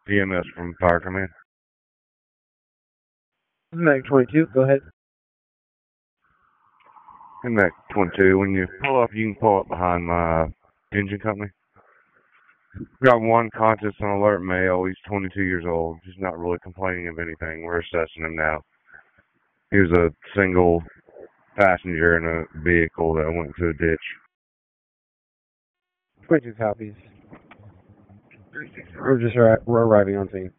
PMS from Fire Command. Mag 22, go ahead. In that 22, when you pull up, you can pull up behind my engine company. Got one conscious and alert male. He's 22 years old. He's not really complaining of anything. We're assessing him now. He was a single passenger in a vehicle that went into a ditch. 22 copies. We're arriving on scene.